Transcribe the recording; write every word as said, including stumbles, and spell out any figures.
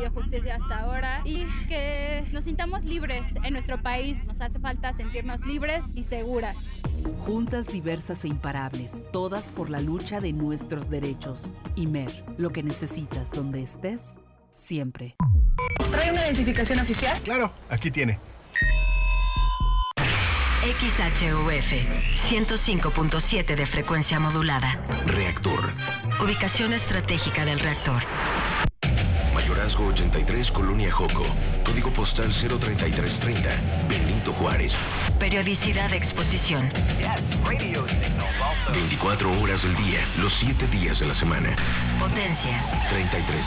habido justicia hasta ahora y que nos sintamos libres en nuestro país. Nos hace falta sentirnos libres y seguras. Juntas, diversas e imparables, todas por la lucha de nuestros derechos. I M E R, lo que necesitas donde estés, siempre. ¿Trae una identificación oficial? Claro, aquí tiene. X H U F, ciento cinco punto siete de frecuencia modulada. Reactor. Ubicación estratégica del reactor. Mayorazgo ochenta y tres, Colonia Joco. Código postal cero treinta y tres treinta, Benito Juárez. Periodicidad de exposición. veinticuatro horas del día, los siete días de la semana. Potencia. treinta y tres